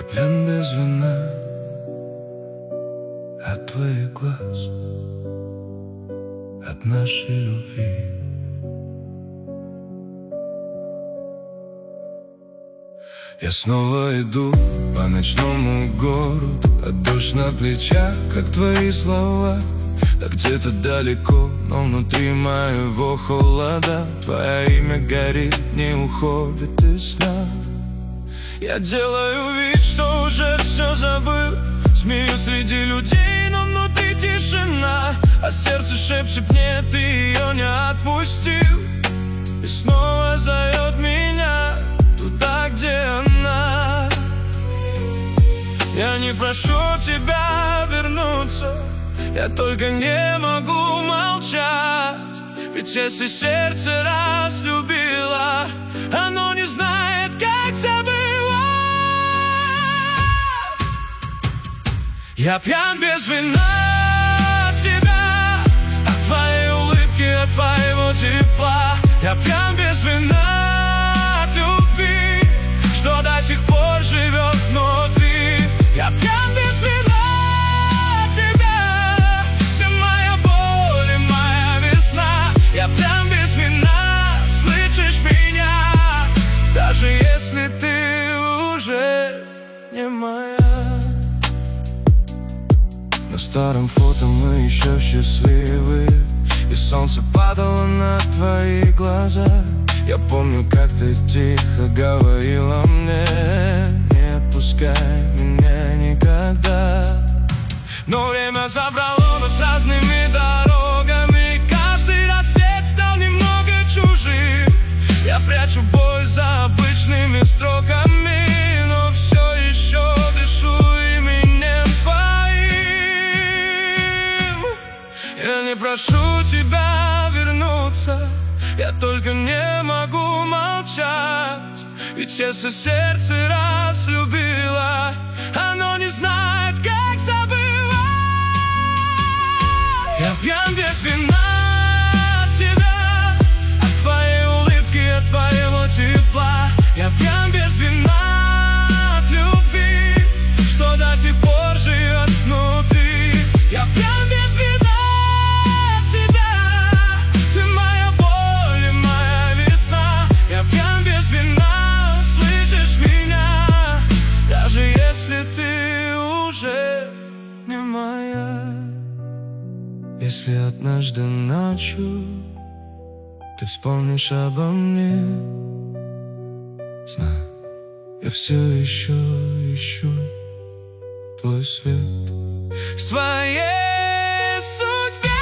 Я пьян без вина от твоих глаз, от нашей любви. Я снова иду по ночному городу, а дождь на плечах, как твои слова. Так где-то далеко, но внутри моего холода твое имя горит, не уходит из сна. Я делаю вид, что уже все забыл, смеюсь среди людей, но внутри тишина. А сердце шепчет: нет, ты ее не отпустил. И снова зовет меня туда, где она. Я не прошу тебя вернуться, я только не могу молчать. Ведь если сердце раз любило, оно не знает, как забывать. Я пьян без вина от тебя, от твоей улыбки, от твоего тепла. Я пьян без вина от любви, что до сих пор живет внутри. Я пьян без вина от тебя, ты моя боль и моя весна. Я пьян без вина, слышишь меня, даже если ты уже не моя. На старом фото мы еще счастливы, и солнце падало на твои глаза. Я помню, как ты тихо говорила мне: не отпускай меня никогда. Но время забрало нас разными дорогами, каждый рассвет стал немного чужим. Я прячу боль за обычными строками, но все еще дышу именем твоим. Я не прошу тебя вернуться, я только не могу молчать. Ведь если сердце раз любило, оно не знает, как забывать. Я пьян без вина от тебя, от твоей улыбки, от твоего тепла. Я пьян без вина от любви, что до сих пор живет внутри. Я пьян без вина от тебя, ты моя боль и моя весна. Я пьян без вина, слышишь меня, даже если ты уже не моя. Если однажды ночью ты вспомнишь обо мне, знай, я все еще ищу твой свет в твоей судьбе.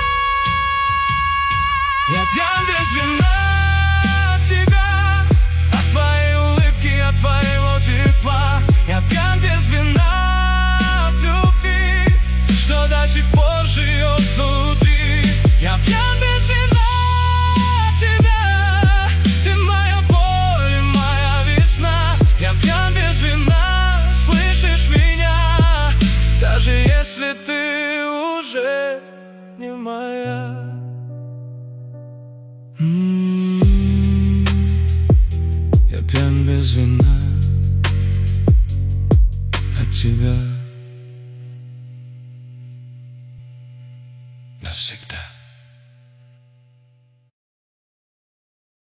Я пьян без вина от тебя, от твоей улыбки, от твоего тепла. Я пьян без вина от любви, что до сих пор живет внутри. Я пьян без вина от тебя, ты моя боль и моя весна. Я пьян без вина, слышишь меня, даже если ты уже не моя. Я пьян без вина от тебя навсегда.